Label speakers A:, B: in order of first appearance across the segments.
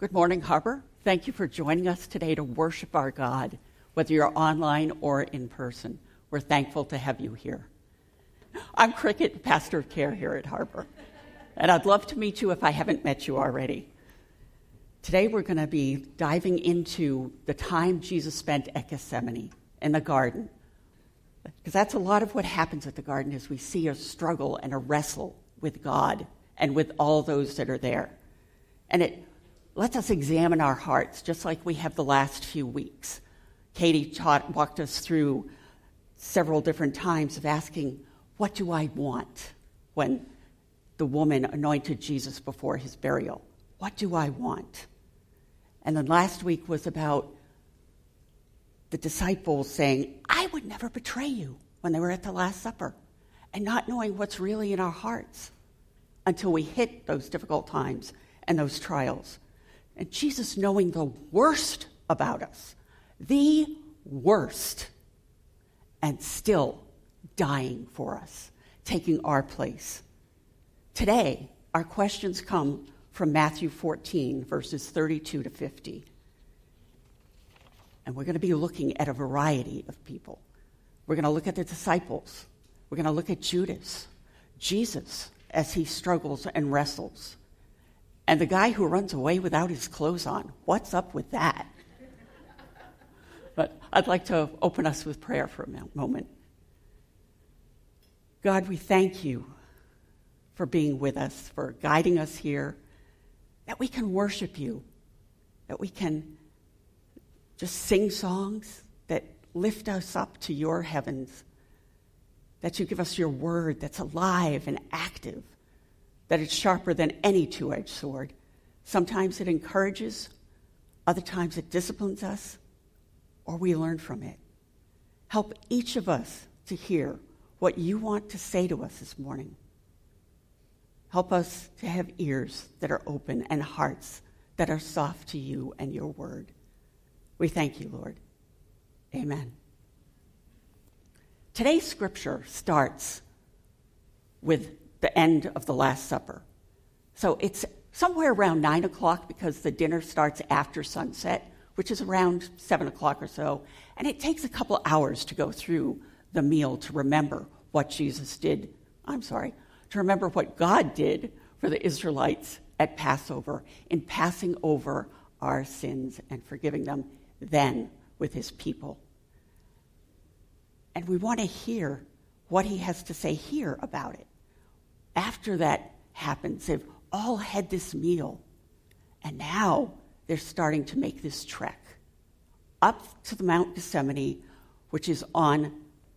A: Good morning, Harbor. Thank you for joining us today to worship our God, whether you're online or in person. We're thankful to have you here. I'm Cricket, pastor of care here at Harbor, and I'd love to meet you if I haven't met you already. Today we're going to be diving into the time Jesus spent at Gethsemane in the garden, because that's a lot of what happens at the garden is we see a struggle and a wrestle with God and with all those that are there. And it lets us examine our hearts, just like we have the last few weeks. Katie walked us through several different times of asking, what do I want? When the woman anointed Jesus before his burial. What do I want? And then last week was about the disciples saying, I would never betray you, when they were at the Last Supper, and not knowing what's really in our hearts until we hit those difficult times and those trials. And Jesus knowing the worst about us, the worst, and still dying for us, taking our place. Today, our questions come from Matthew 14, verses 32 to 50. And we're going to be looking at a variety of people. We're going to look at the disciples. We're going to look at Judas, Jesus, as he struggles and wrestles. And the guy who runs away without his clothes on. What's up with that? But I'd like to open us with prayer for a moment. God, we thank you for being with us, for guiding us here, that we can worship you, that we can just sing songs that lift us up to your heavens, that you give us your word that's alive and active, that it's sharper than any two-edged sword. Sometimes it encourages, other times it disciplines us, or we learn from it. Help each of us to hear what you want to say to us this morning. Help us to have ears that are open and hearts that are soft to you and your word. We thank you, Lord. Amen. Today's scripture starts with the end of the Last Supper. So it's somewhere around 9 o'clock because the dinner starts after sunset, which is around 7 o'clock or so. And it takes a couple hours to go through the meal to remember what to remember what God did for the Israelites at Passover in passing over our sins and forgiving them then with his people. And we want to hear what he has to say here about it. After that happens, they've all had this meal, and now they're starting to make this trek up to the Mount Gethsemane, which is on,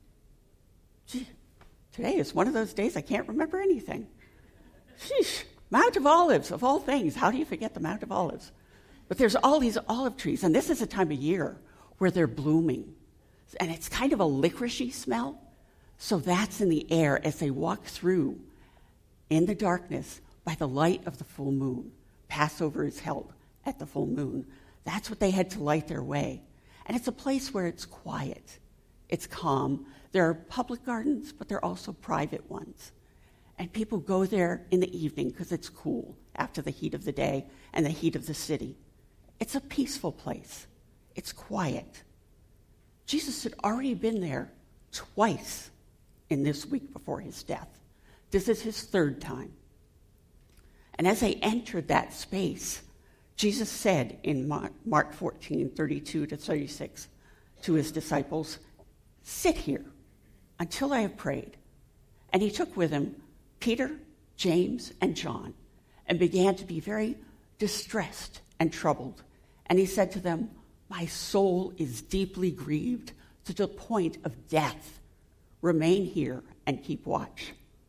A: today is one of those days I can't remember anything. Sheesh, Mount of Olives, of all things. How do you forget the Mount of Olives? But there's all these olive trees, and this is a time of year where they're blooming. And it's kind of a licoricey smell. So that's in the air as they walk through in the darkness by the light of the full moon. Passover is held at the full moon. That's what they had to light their way. And it's a place where it's quiet. It's calm. There are public gardens, but there are also private ones. And people go there in the evening because it's cool after the heat of the day and the heat of the city. It's a peaceful place. It's quiet. Jesus had already been there twice in this week before his death. This is his third time. And as they entered that space, Jesus said in Mark 14, 32 to 36 to his disciples, sit here until I have prayed. And he took with him Peter, James, and John, and began to be very distressed and troubled. And he said to them, my soul is deeply grieved to the point of death. Remain here and keep watch.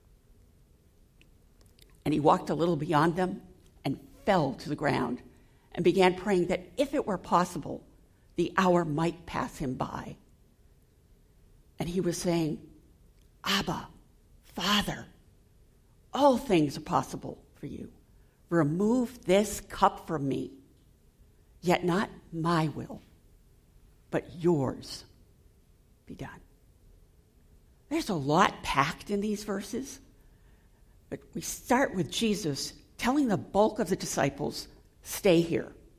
A: And he walked a little beyond them and fell to the ground and began praying that if it were possible, the hour might pass him by. And he was saying, Abba, Father, all things are possible for you. Remove this cup from me, yet not my will, but yours be done. There's a lot packed in these verses, but we start with Jesus telling the bulk of the disciples, stay here.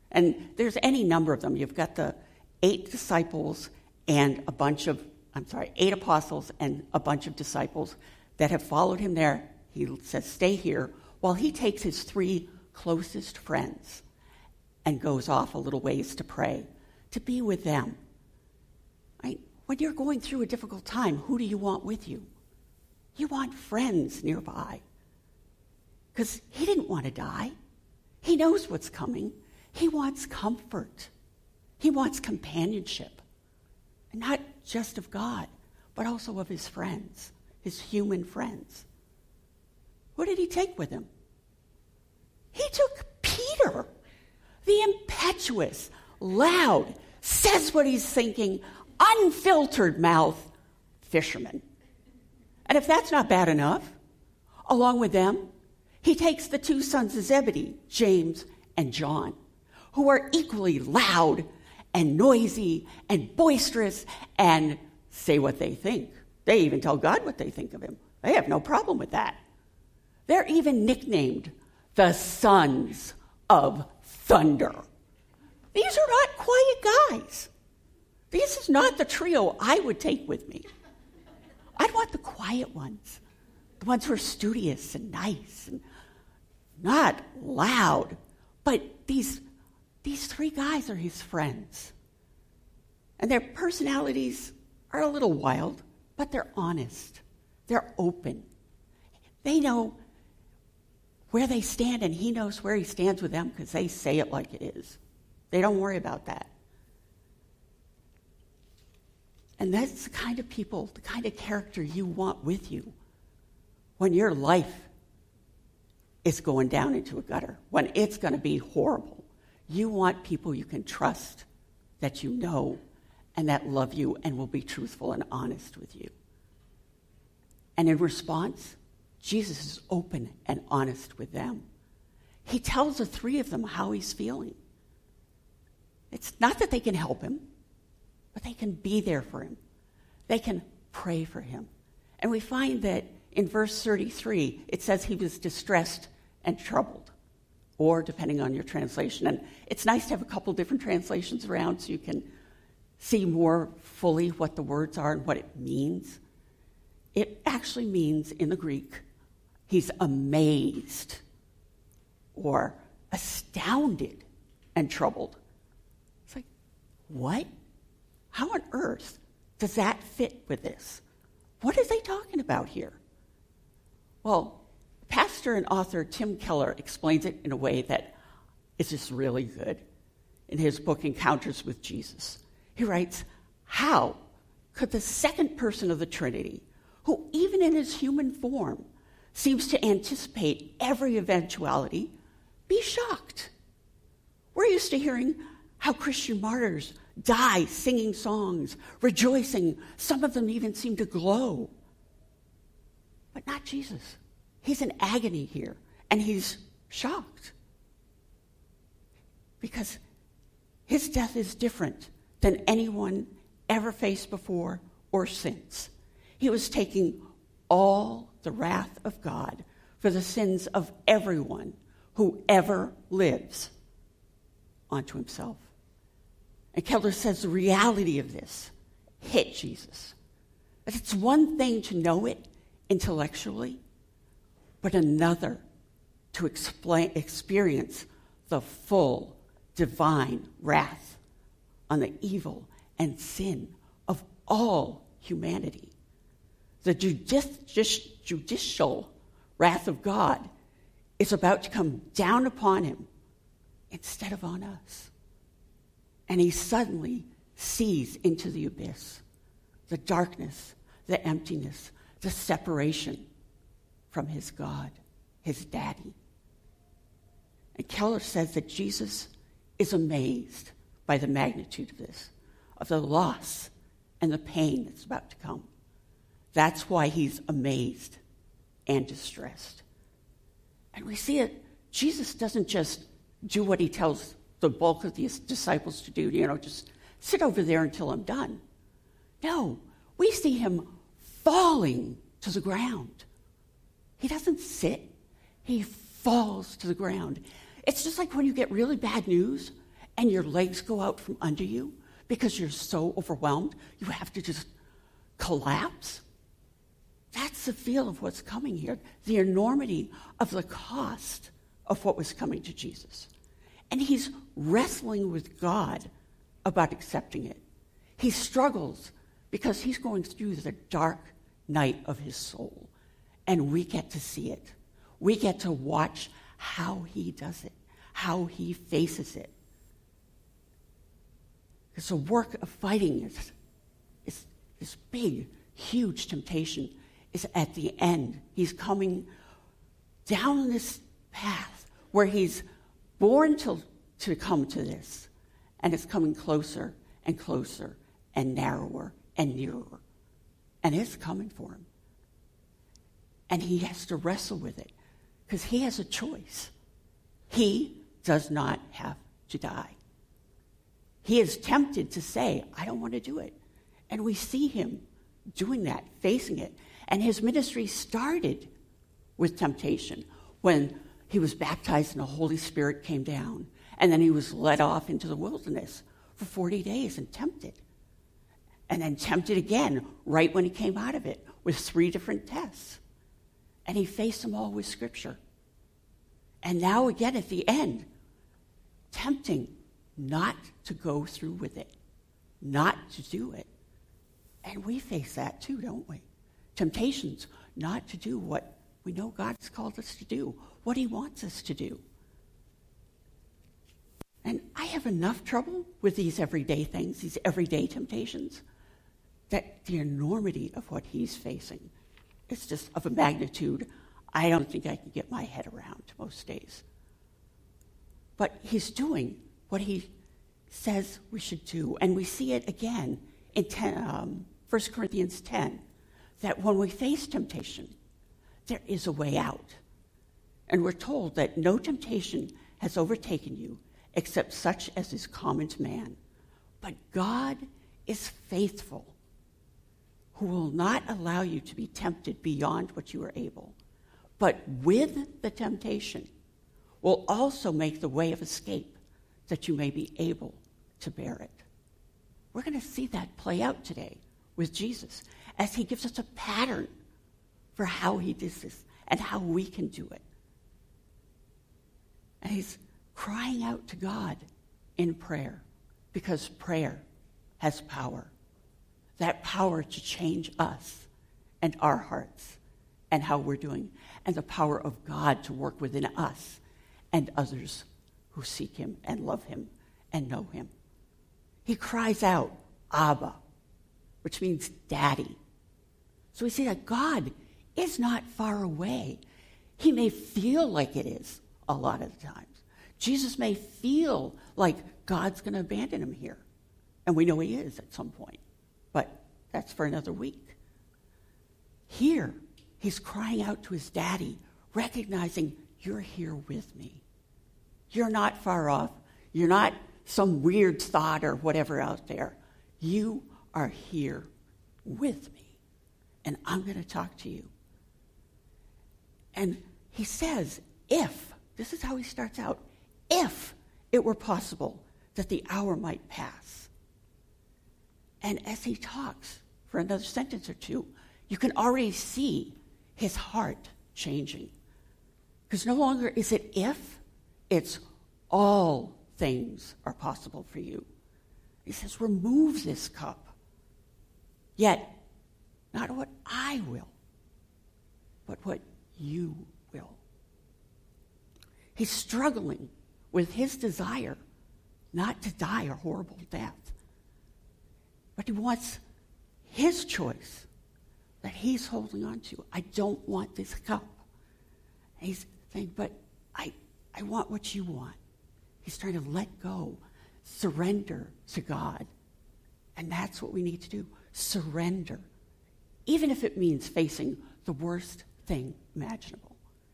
A: And there's any number of them. You've got the 8 apostles and a bunch of disciples that have followed him there. He says, stay here, while he takes his 3 closest friends and goes off a little ways to pray, to be with them. Right? When you're going through a difficult time, who do you want with you? You want friends nearby. Because he didn't want to die. He knows what's coming. He wants comfort. He wants companionship. And not just of God, but also of his friends, his human friends. Who did he take with him? He took Peter, the impetuous, loud, says what he's thinking, unfiltered mouth fisherman. And if that's not bad enough, along with them, he takes the 2 sons of Zebedee, James and John, who are equally loud and noisy and boisterous and say what they think. They even tell God what they think of him. They have no problem with that. They're even nicknamed the Sons of Thunder. These are not quiet guys. This is not the trio I would take with me. I'd want the quiet ones, the ones who are studious and nice and not loud. But these 3 guys are his friends. And their personalities are a little wild, but they're honest. They're open. They know where they stand, and he knows where he stands with them because they say it like it is. They don't worry about that. And that's the kind of people, the kind of character you want with you when your life is going down into a gutter, when it's going to be horrible. You want people you can trust, that you know, and that love you and will be truthful and honest with you. And in response, Jesus is open and honest with them. He tells the 3 of them how he's feeling. It's not that they can help him, but they can be there for him. They can pray for him. And we find that in verse 33, it says he was distressed and troubled, or depending on your translation. And it's nice to have a couple different translations around so you can see more fully what the words are and what it means. It actually means, in the Greek, he's amazed or astounded and troubled. It's like, what? How on earth does that fit with this? What are they talking about here? Well, pastor and author Tim Keller explains it in a way that is just really good in his book, Encounters with Jesus. He writes, how could the second person of the Trinity, who even in his human form seems to anticipate every eventuality, be shocked? We're used to hearing how Christian martyrs die singing songs, rejoicing. Some of them even seem to glow. But not Jesus. He's in agony here, and he's shocked. Because his death is different than anyone ever faced before or since. He was taking all the wrath of God for the sins of everyone who ever lives onto himself. And Keller says the reality of this hit Jesus. That it's one thing to know it intellectually, but another to experience the full divine wrath on the evil and sin of all humanity. The judicial wrath of God is about to come down upon him instead of on us. And he suddenly sees into the abyss, the darkness, the emptiness, the separation from his God, his daddy. And Keller says that Jesus is amazed by the magnitude of this, of the loss and the pain that's about to come. That's why he's amazed and distressed. And we see it. Jesus doesn't just do what he tells the bulk of these disciples to do, just sit over there until I'm done. No, we see him falling to the ground. He doesn't sit. He falls to the ground. It's just like when you get really bad news and your legs go out from under you because you're so overwhelmed, you have to just collapse. That's the feel of what's coming here, the enormity of the cost of what was coming to Jesus. And he's wrestling with God about accepting it. He struggles because he's going through the dark night of his soul. And we get to see it. We get to watch how he does it, how he faces it. Because the work of fighting is this big, huge temptation is at the end. He's coming down this path where he's born to come to this, and it's coming closer and closer and narrower and nearer. And it's coming for him. And he has to wrestle with it because he has a choice. He does not have to die. He is tempted to say, I don't want to do it. And we see him doing that, facing it. And his ministry started with temptation when he was baptized and the Holy Spirit came down. And then he was led off into the wilderness for 40 days and tempted. And then tempted again right when he came out of it with 3 different tests. And he faced them all with Scripture. And now again at the end, tempting not to go through with it, not to do it. And we face that too, don't we? Temptations not to do what we know God's called us to do, what he wants us to do. And I have enough trouble with these everyday things, these everyday temptations, that the enormity of what he's facing is just of a magnitude I don't think I can get my head around most days. But he's doing what he says we should do. And we see it again in 1 Corinthians 10, that when we face temptation, there is a way out. And we're told that no temptation has overtaken you except such as is common to man. But God is faithful, who will not allow you to be tempted beyond what you are able, but with the temptation will also make the way of escape that you may be able to bear it. We're going to see that play out today with Jesus as he gives us a pattern for how he does this and how we can do it. And he's crying out to God in prayer because prayer has power. That power to change us and our hearts and how we're doing, and the power of God to work within us and others who seek him and love him and know him. He cries out, Abba, which means daddy. So we see that God is not far away. He may feel like it is a lot of the times. Jesus may feel like God's going to abandon him here. And we know he is at some point. But that's for another week. Here, he's crying out to his daddy, recognizing, you're here with me. You're not far off. You're not some weird thought or whatever out there. You are here with me. And I'm going to talk to you. And he says, if, this is how he starts out, if it were possible that the hour might pass. And as he talks for another sentence or two, you can already see his heart changing. Because no longer is it if, it's all things are possible for you. He says, remove this cup. Yet, not what I will, but what you will. He's struggling with his desire not to die a horrible death. But he wants his choice that he's holding on to. I don't want this cup. And he's saying, but I want what you want. He's trying to let go, surrender to God. And that's what we need to do, surrender. Even if it means facing the worst thing imaginable.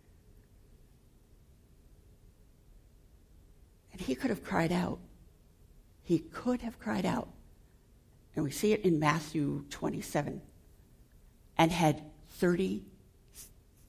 A: And he could have cried out. He could have cried out. And we see it in Matthew 27. And had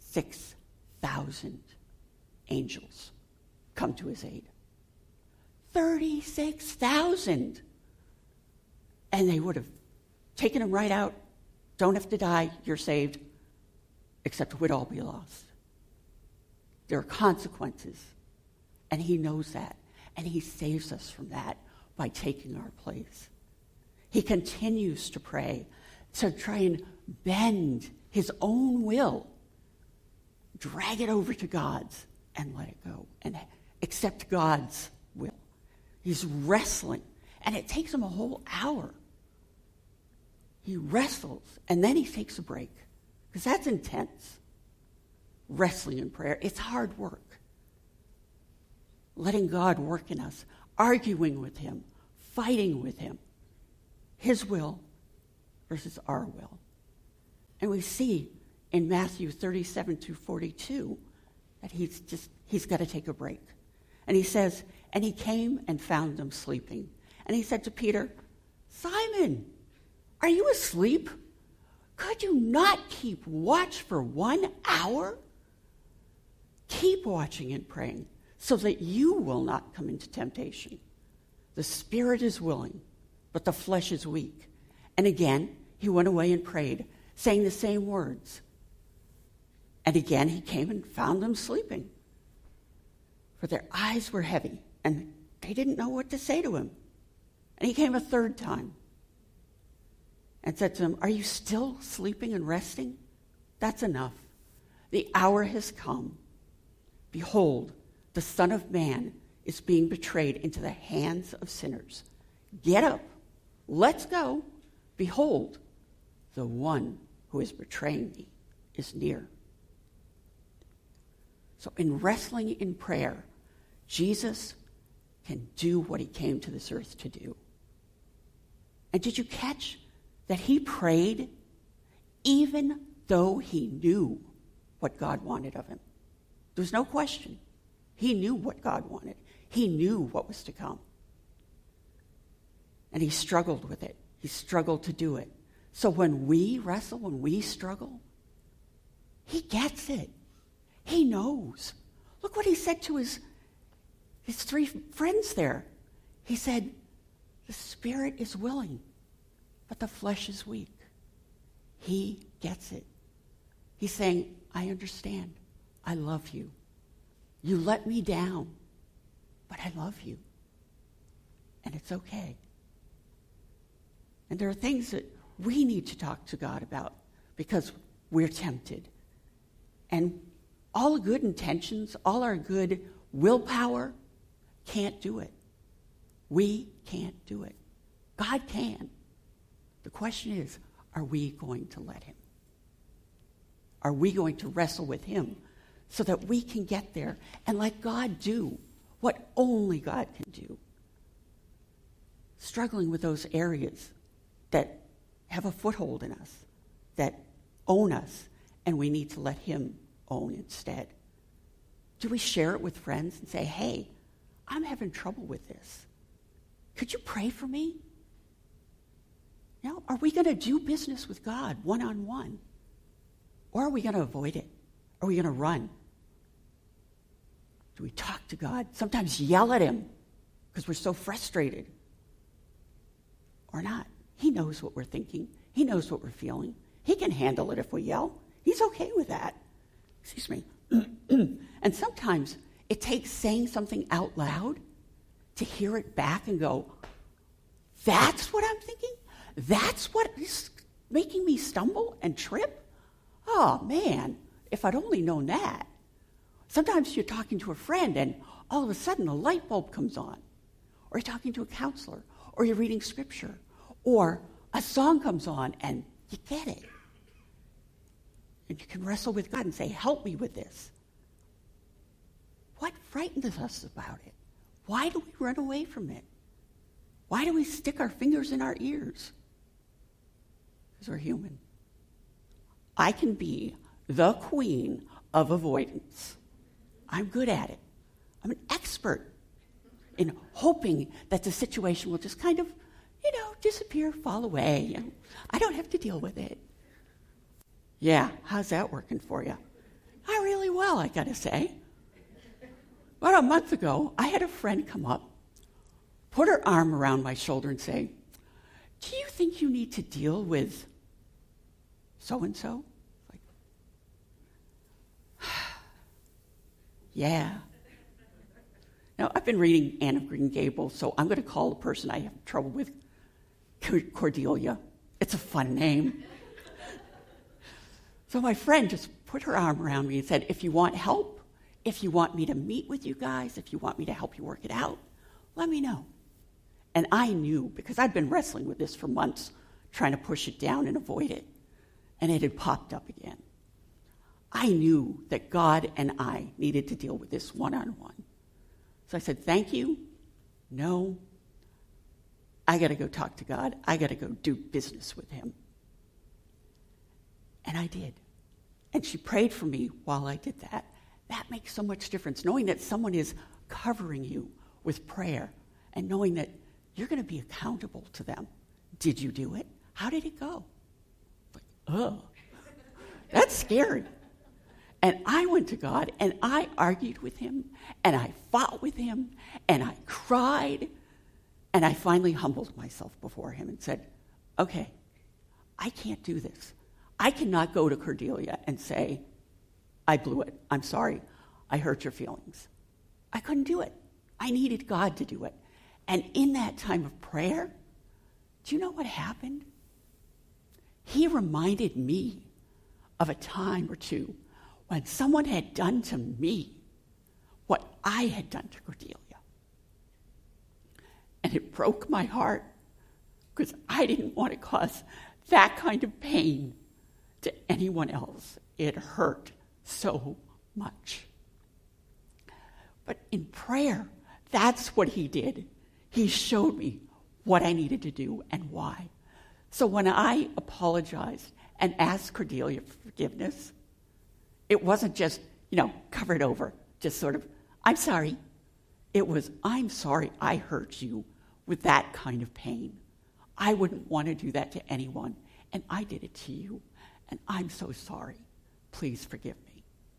A: 36,000 angels come to his aid. 36,000. And they would have taken him right out. Don't have to die, you're saved. Except we'd all be lost. There are consequences. And he knows that. And he saves us from that by taking our place. He continues to pray to try and bend his own will, drag it over to God's, and let it go, and accept God's will. He's wrestling, and it takes him a whole hour. He wrestles, and then he takes a break, because that's intense. Wrestling in prayer, it's hard work. Letting God work in us, arguing with him, fighting with him. His will versus our will. And we see in Matthew 37-42 that he's got to take a break. And he says, and he came and found them sleeping. And he said to Peter, Simon, are you asleep? Could you not keep watch for 1 hour? Keep watching and praying so that you will not come into temptation. The spirit is willing, but the flesh is weak. And again, he went away and prayed, saying the same words. And again, he came and found them sleeping. For their eyes were heavy, and they didn't know what to say to him. And he came a third time and said to them, are you still sleeping and resting? That's enough. The hour has come. Behold, the Son of Man is being betrayed into the hands of sinners. Get up. Let's go. Behold, the one who is betraying me is near. So in wrestling in prayer, Jesus can do what he came to this earth to do. And did you catch that he prayed even though he knew what God wanted of him? There was no question. He knew what God wanted. He knew what was to come. And he struggled with it. He struggled to do it. So when we wrestle, when we struggle, he gets it. He knows. Look what he said to his 3 friends there. He said, the spirit is willing, but the flesh is weak. He gets it. He's saying, I understand. I love you. You let me down, but I love you. And it's okay. And there are things that we need to talk to God about because we're tempted. And all good intentions, all our good willpower can't do it. We can't do it. God can. The question is, are we going to let him? Are we going to wrestle with him so that we can get there and let God do what only God can do? Struggling with those areas that have a foothold in us, that own us, and we need to let him own instead. Do we share it with friends and say, hey, I'm having trouble with this. Could you pray for me? You know, are we going to do business with God one-on-one? Or are we going to avoid it? Are we going to run? Do we talk to God? Sometimes yell at him because we're so frustrated. Or not. He knows what we're thinking. He knows what we're feeling. He can handle it if we yell. He's okay with that. Excuse me. And sometimes it takes saying something out loud to hear it back and go, that's what I'm thinking? That's what is making me stumble and trip? Oh, man, if I'd only known that. Sometimes you're talking to a friend and all of a sudden a light bulb comes on. Or you're talking to a counselor. Or you're reading scripture. Or a song comes on and you get it. And you can wrestle with God and say, help me with this. What frightens us about it? Why do we run away from it? Why do we stick our fingers in our ears? Because we're human. I can be the queen of avoidance. I'm good at it. I'm an expert in hoping that the situation will just kind of, disappear, fall away. I don't have to deal with it. Yeah, how's that working for you? Not really well, I got to say. About a month ago, I had a friend come up put her arm around my shoulder and say, do you think you need to deal with so-and-so? Like, yeah. Now, I've been reading Anne of Green Gables, so I'm going to call the person I have trouble with Cordelia. It's a fun name. So my friend just put her arm around me and said, if you want help, if you want me to meet with you guys, if you want me to help you work it out, let me know. And I knew, because I'd been wrestling with this for months, trying to push it down and avoid it, and it had popped up again. I knew that God and I needed to deal with this one-on-one. So I said, thank you. No. I got to go talk to God. I got to go do business with him. And I did. And she prayed for me while I did that. That makes so much difference, knowing that someone is covering you with prayer and knowing that you're going to be accountable to them. Did you do it? How did it go? Like, oh, that's scary. And I went to God, and I argued with him, and I fought with him, and I cried, and I finally humbled myself before him and said, okay, I can't do this. I cannot go to Cordelia and say, I blew it. I'm sorry. I hurt your feelings. I couldn't do it. I needed God to do it. And in that time of prayer, do you know what happened? He reminded me of a time or two when someone had done to me what I had done to Cordelia. And it broke my heart because I didn't want to cause that kind of pain to anyone else. It hurt so much. But in prayer, that's what he did. He showed me what I needed to do and why. So when I apologized and asked Cordelia for forgiveness, it wasn't just, covered over, just sort of, I'm sorry. It was, I'm sorry I hurt you with that kind of pain. I wouldn't want to do that to anyone, and I did it to you, and I'm so sorry. Please forgive me.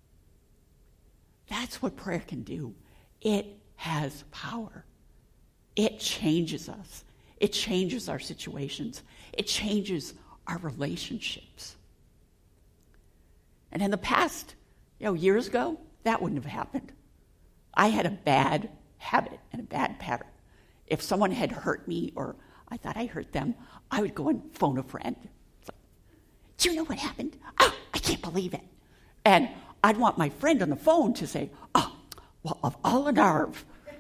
A: That's what prayer can do. It has power. It changes us. It changes our situations. It changes our relationships. And in the past, years ago, that wouldn't have happened. I had a bad habit and a bad pattern. If someone had hurt me or I thought I hurt them, I would go and phone a friend. It's like, do you know what happened? Oh, I can't believe it. And I'd want my friend on the phone to say, of all an arv.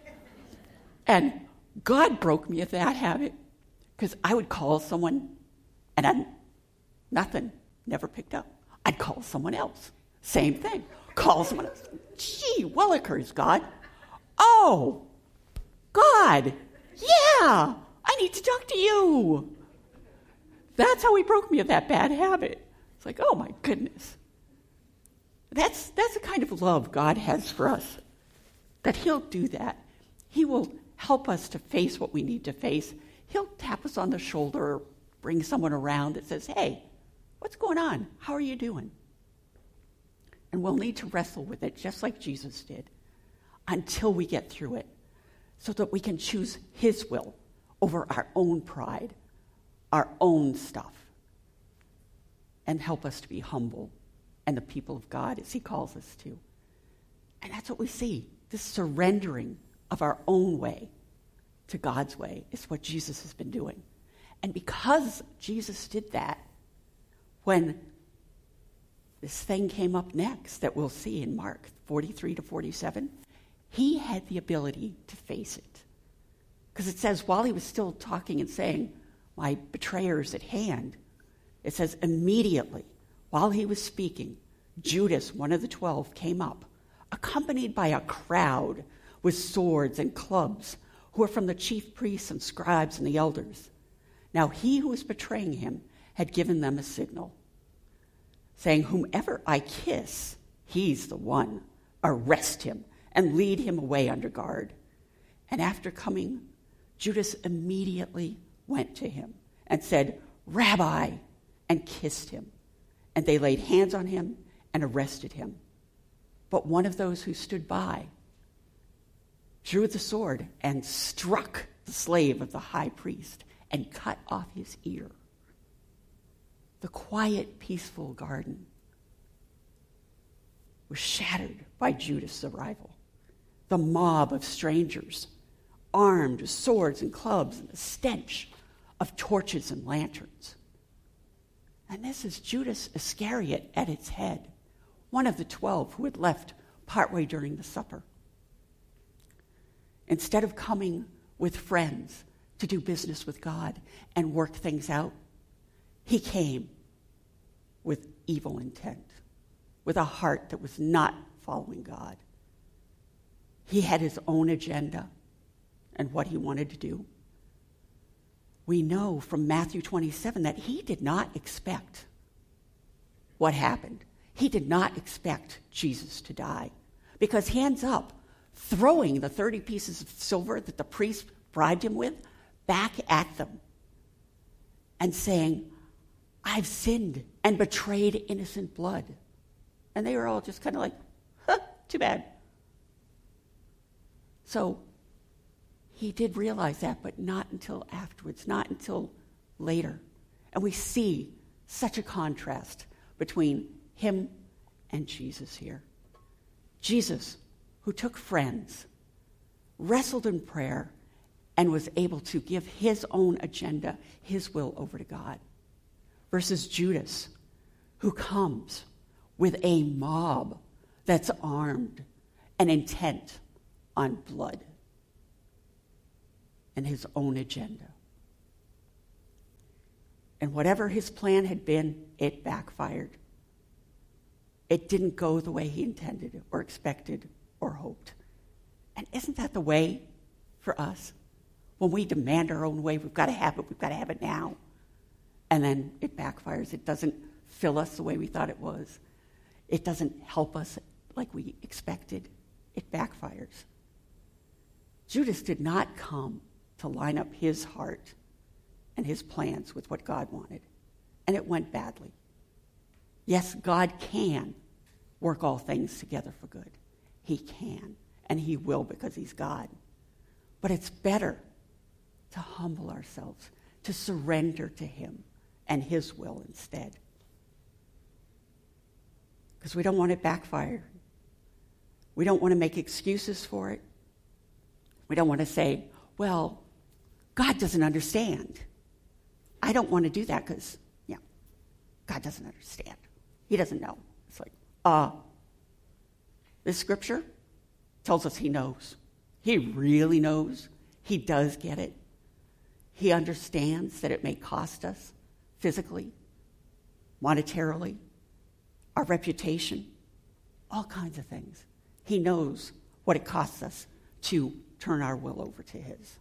A: And God broke me of that habit because I would call someone and nothing, never picked up. I'd call someone else. Same thing. Call someone else. Gee willikers, God. Oh, God. Yeah, I need to talk to you. That's how he broke me of that bad habit. It's like, oh my goodness. That's the kind of love God has for us, that he'll do that. He will help us to face what we need to face. He'll tap us on the shoulder or bring someone around that says, hey, what's going on? How are you doing? And we'll need to wrestle with it just like Jesus did until we get through it so that we can choose his will over our own pride, our own stuff, and help us to be humble and the people of God as he calls us to. And that's what we see. This surrendering of our own way to God's way is what Jesus has been doing. And because Jesus did that, when this thing came up next that we'll see in Mark 43 to 47, he had the ability to face it. Because it says while he was still talking and saying, my betrayer is at hand, it says immediately, while he was speaking, Judas, one of the 12, came up, accompanied by a crowd with swords and clubs, who were from the chief priests and scribes and the elders. Now he who was betraying him had given them a signal, saying, whomever I kiss, he's the one. Arrest him and lead him away under guard. And after coming, Judas immediately went to him and said, Rabbi, and kissed him. And they laid hands on him and arrested him. But one of those who stood by drew the sword and struck the slave of the high priest, and cut off his ear. The quiet, peaceful garden was shattered by Judas' arrival. The mob of strangers, armed with swords and clubs, and the stench of torches and lanterns. And this is Judas Iscariot at its head, one of the 12 who had left partway during the supper. Instead of coming with friends to do business with God and work things out, he came with evil intent, with a heart that was not following God. He had his own agenda and what he wanted to do. We know from Matthew 27 that he did not expect what happened. He did not expect Jesus to die, because he ends up throwing the 30 pieces of silver that the priest bribed him with back at them and saying, I've sinned and betrayed innocent blood. And they were all just kind of like, too bad. So he did realize that, but not until afterwards, not until later. And we see such a contrast between him and Jesus here. Jesus, who took friends, wrestled in prayer, and was able to give his own agenda, his will over to God, versus Judas, who comes with a mob that's armed and intent on blood and his own agenda. And whatever his plan had been, it backfired. It didn't go the way he intended or expected or hoped. And isn't that the way for us? When we demand our own way, we've got to have it now. And then it backfires. It doesn't fill us the way we thought it was. It doesn't help us like we expected. It backfires. Judas did not come to line up his heart and his plans with what God wanted. And it went badly. Yes, God can work all things together for good. He can, and he will, because he's God. But it's better to humble ourselves, to surrender to him and his will instead. Because we don't want it backfire. We don't want to make excuses for it. We don't want to say, well, God doesn't understand. I don't want to do that because, God doesn't understand. He doesn't know. It's like, this scripture tells us he knows. He really knows. He does get it. He understands that it may cost us physically, monetarily, our reputation, all kinds of things. He knows what it costs us to turn our will over to his.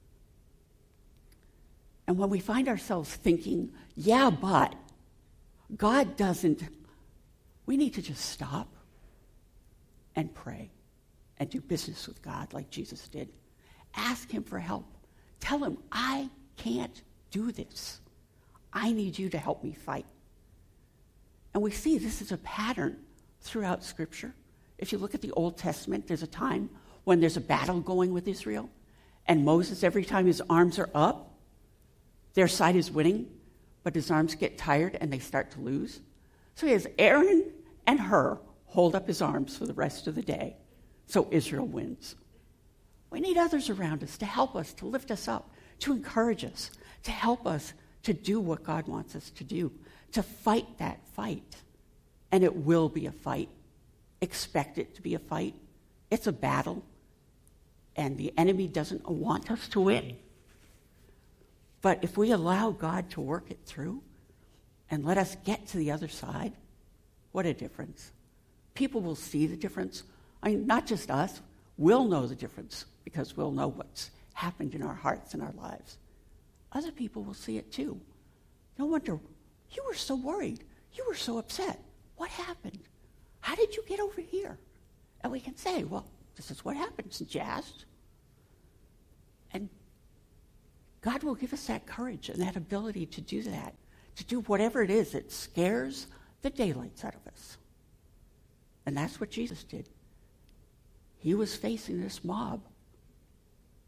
A: And when we find ourselves thinking, but God doesn't, we need to just stop and pray and do business with God like Jesus did. Ask him for help. Tell him, I can't do this. I need you to help me fight. And we see this is a pattern throughout Scripture. If you look at the Old Testament, there's a time when there's a battle going with Israel, and Moses, every time his arms are up, their side is winning, but his arms get tired and they start to lose. So he has Aaron and Hur hold up his arms for the rest of the day, so Israel wins. We need others around us to help us, to lift us up, to encourage us, to help us to do what God wants us to do, to fight that fight. And it will be a fight. Expect it to be a fight. It's a battle, and the enemy doesn't want us to win. But if we allow God to work it through and let us get to the other side, what a difference. People will see the difference. I mean, not just us. We'll know the difference because we'll know what's happened in our hearts and our lives. Other people will see it too. No wonder, you were so worried. You were so upset. What happened? How did you get over here? And we can say, well, this is what happened since you asked. And God will give us that courage and that ability to do that, to do whatever it is that scares the daylights out of us. And that's what Jesus did. He was facing this mob.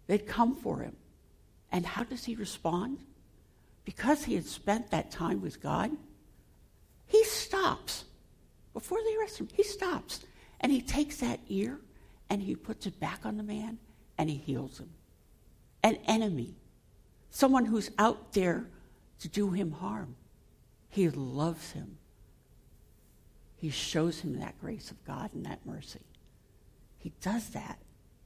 A: They'd come for him. And how does he respond? Because he had spent that time with God, he stops. Before they arrest him, he stops. And he takes that ear and he puts it back on the man and he heals him. An enemy, someone who's out there to do him harm, he loves him. He shows him that grace of God and that mercy. He does that.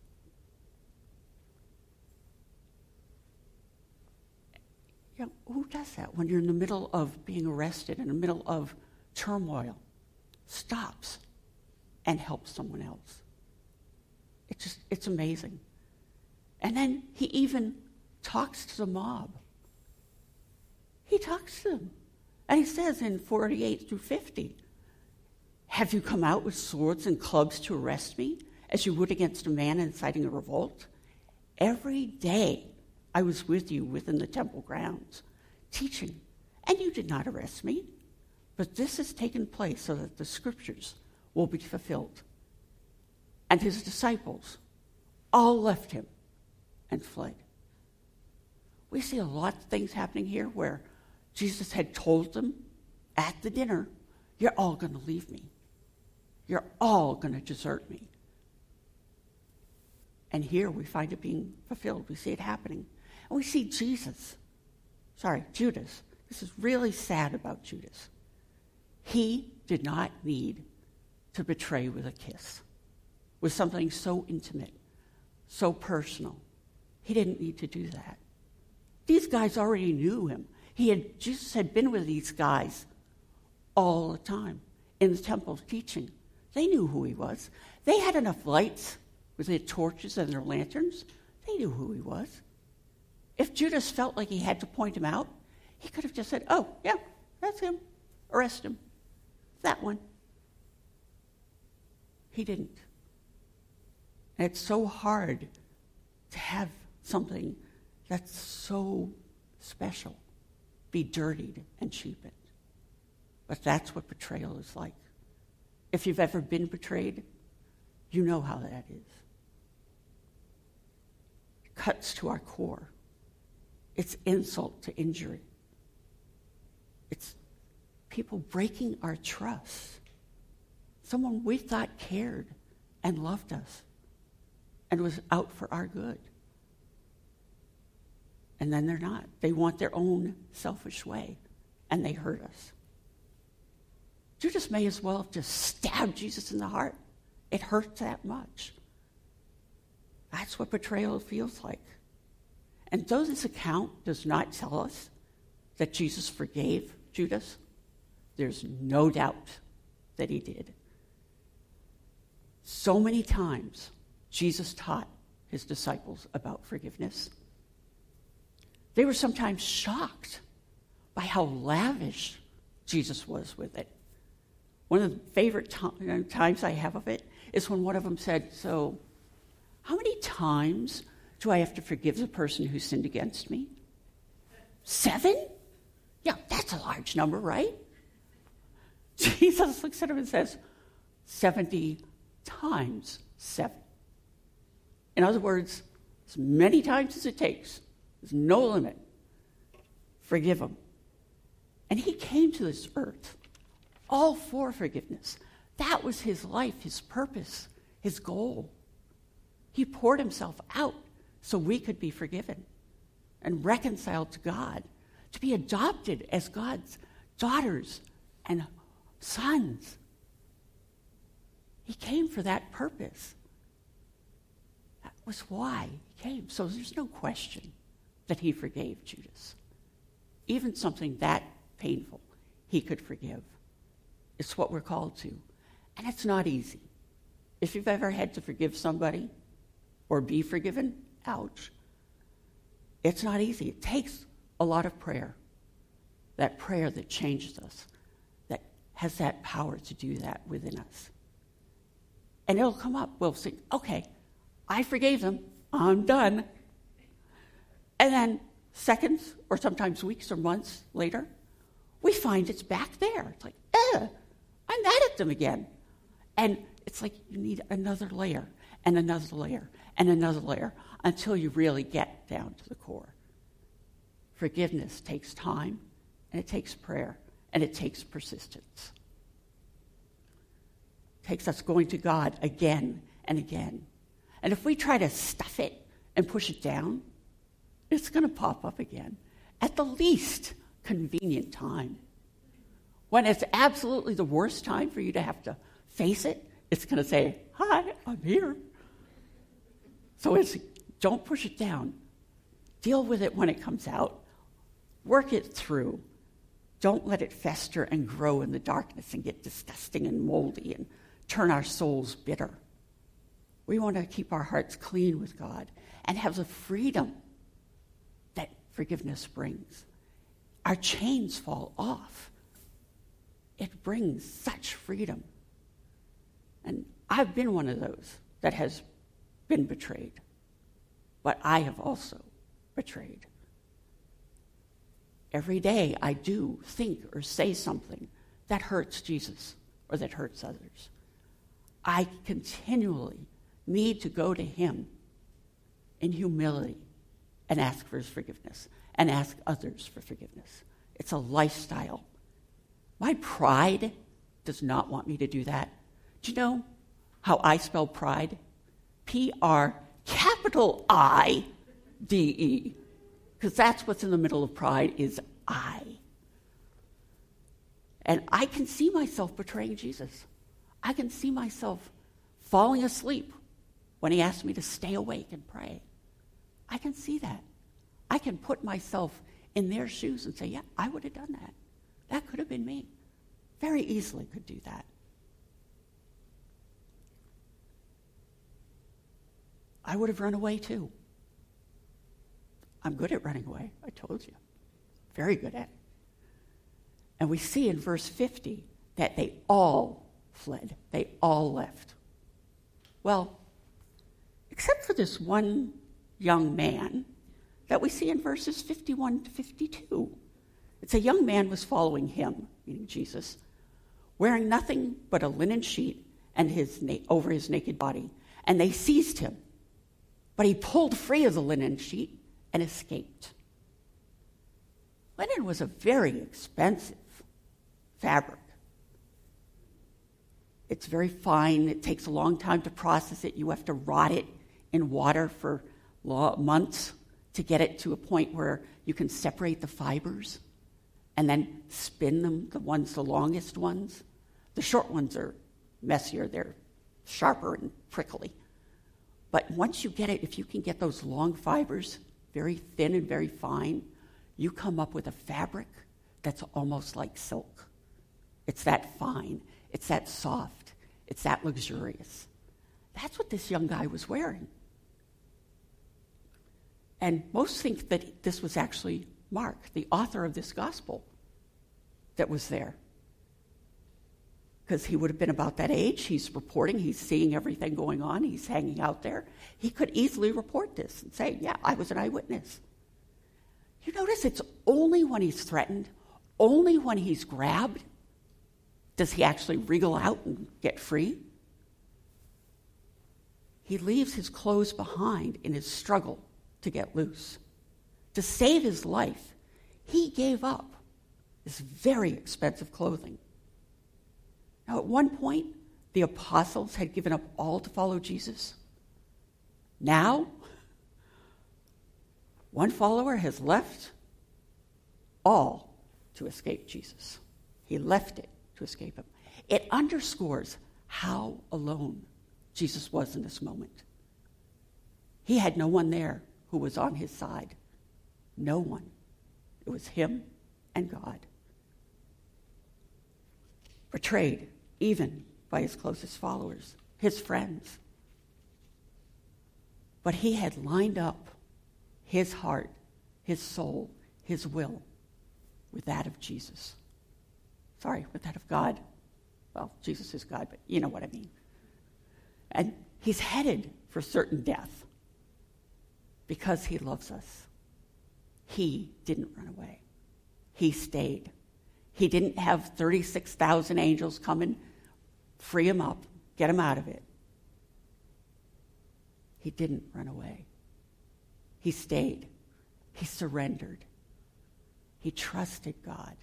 A: You know, who does that when you're in the middle of being arrested, in the middle of turmoil? Stops and helps someone else. It's amazing. And then he even talks to the mob. He talks to them. And he says in 48 through 50, have you come out with swords and clubs to arrest me, as you would against a man inciting a revolt? Every day I was with you within the temple grounds, teaching, and you did not arrest me. But this has taken place so that the scriptures will be fulfilled. And his disciples all left him and fled. We see a lot of things happening here where Jesus had told them at the dinner, you're all going to leave me. You're all going to desert me. And here we find it being fulfilled. We see it happening. And we see Judas. This is really sad about Judas. He did not need to betray with a kiss, with something so intimate, so personal. He didn't need to do that. These guys already knew him. Jesus had been with these guys all the time in the temple teaching. They knew who he was. They had enough lights with their torches and their lanterns. They knew who he was. If Judas felt like he had to point him out, he could have just said, oh, yeah, that's him. Arrest him. That one. He didn't. And it's so hard to have something that's so special be dirtied and cheapened. But that's what betrayal is like. If you've ever been betrayed, you know how that is. It cuts to our core. It's insult to injury. It's people breaking our trust. Someone we thought cared and loved us and was out for our good. And then they're not. They want their own selfish way, and they hurt us. Judas may as well have just stabbed Jesus in the heart. It hurts that much. That's what betrayal feels like. And though this account does not tell us that Jesus forgave Judas, there's no doubt that he did. So many times, Jesus taught his disciples about forgiveness. They were sometimes shocked by how lavish Jesus was with it. One of the favorite times I have of it is when one of them said, so how many times do I have to forgive the person who sinned against me? 7? Yeah, that's a large number, right? Jesus looks at him and says, 70 times 7. In other words, as many times as it takes. There's no limit. Forgive him. And he came to this earth all for forgiveness. That was his life, his purpose, his goal. He poured himself out so we could be forgiven and reconciled to God, to be adopted as God's daughters and sons. He came for that purpose. That was why he came. So there's no question that he forgave Judas. Even something that painful, he could forgive. It's what we're called to. And it's not easy. If you've ever had to forgive somebody or be forgiven, ouch. It's not easy. It takes a lot of prayer. That prayer that changes us, that has that power to do that within us. And it'll come up. We'll say, okay, I forgave them. I'm done. And then seconds or sometimes weeks or months later, we find it's back there. It's like, I'm mad at them again. And it's like you need another layer and another layer and another layer until you really get down to the core. Forgiveness takes time, and it takes prayer, and it takes persistence. It takes us going to God again and again. And if we try to stuff it and push it down, it's going to pop up again at the least convenient time. When it's absolutely the worst time for you to have to face it, it's going to say, "Hi, I'm here." So don't push it down. Deal with it when it comes out. Work it through. Don't let it fester and grow in the darkness and get disgusting and moldy and turn our souls bitter. We want to keep our hearts clean with God and have the freedom that forgiveness brings. Our chains fall off. It brings such freedom. And I've been one of those that has been betrayed. But I have also betrayed. Every day I do think or say something that hurts Jesus or that hurts others. I continually need to go to him in humility and ask for his forgiveness and ask others for forgiveness. It's a lifestyle. My pride does not want me to do that. Do you know how I spell pride? P-R-I-D-E. Because that's what's in the middle of pride is I. And I can see myself betraying Jesus. I can see myself falling asleep when he asked me to stay awake and pray. I can see that. I can put myself in their shoes and say, yeah, I would have done that. That could have been me. Very easily could do that. I would have run away too. I'm good at running away, I told you. Very good at it. And we see in verse 50 that they all fled. They all left. Well, except for this one young man that we see in verses 51 to 52. It's a young man was following him, meaning Jesus, wearing nothing but a linen sheet and over his naked body. And they seized him. But he pulled free of the linen sheet and escaped. Linen was a very expensive fabric. It's very fine. It takes a long time to process it. You have to rot it in water for months to get it to a point where you can separate the fibers and then spin them, the longest ones. The short ones are messier. They're sharper and prickly. But once you get it, if you can get those long fibers, very thin and very fine, you come up with a fabric that's almost like silk. It's that fine. It's that soft. It's that luxurious. That's what this young guy was wearing. And most think that this was actually Mark, the author of this gospel, that was there. Because he would have been about that age. He's reporting. He's seeing everything going on. He's hanging out there. He could easily report this and say, yeah, I was an eyewitness. You notice it's only when he's threatened, only when he's grabbed, does he actually wriggle out and get free. He leaves his clothes behind in his struggle to get loose. To save his life, he gave up this very expensive clothing. Now, at one point, the apostles had given up all to follow Jesus. Now, one follower has left all to escape Jesus. He left it to escape him. It underscores how alone Jesus was in this moment. He had no one there who was on his side. No one. It was him and God. Betrayed, even by his closest followers, his friends. But he had lined up his heart, his soul, his will with that of Jesus. Sorry, with that of God. Well, Jesus is God, but you know what I mean. And he's headed for certain death because he loves us. He didn't run away. He stayed. He didn't have 36,000 angels come and free him up, get him out of it. He didn't run away. He stayed. He surrendered. He trusted God.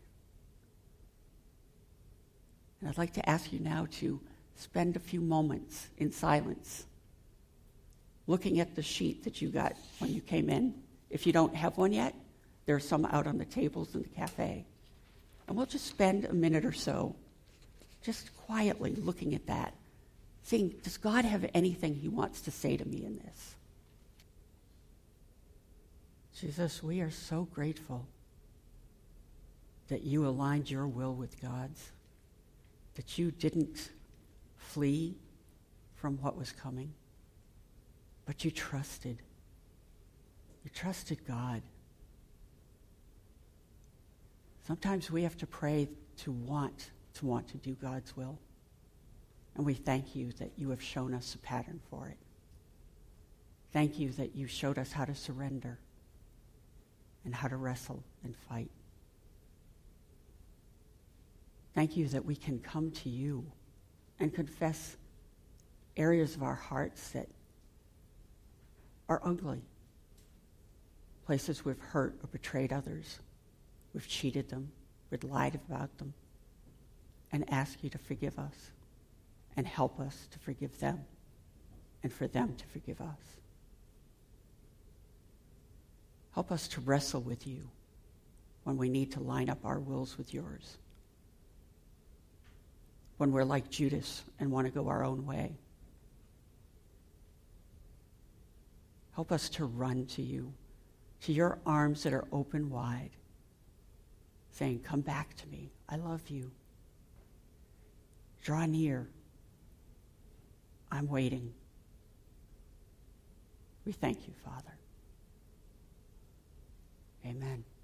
A: And I'd like to ask you now to spend a few moments in silence looking at the sheet that you got when you came in. If you don't have one yet, there are some out on the tables in the cafe. And we'll just spend a minute or so just quietly looking at that, saying, does God have anything he wants to say to me in this? Jesus, we are so grateful that you aligned your will with God's, that you didn't flee from what was coming, but you trusted. You trusted God. Sometimes we have to pray to want to do God's will. And we thank you that you have shown us a pattern for it. Thank you that you showed us how to surrender and how to wrestle and fight. Thank you that we can come to you and confess areas of our hearts that are ugly, places we've hurt or betrayed others, we've cheated them, we've lied about them, and ask you to forgive us and help us to forgive them and for them to forgive us. Help us to wrestle with you when we need to line up our wills with yours, when we're like Judas and want to go our own way. Help us to run to you, to your arms that are open wide, saying, come back to me. I love you. Draw near. I'm waiting. We thank you, Father. Amen.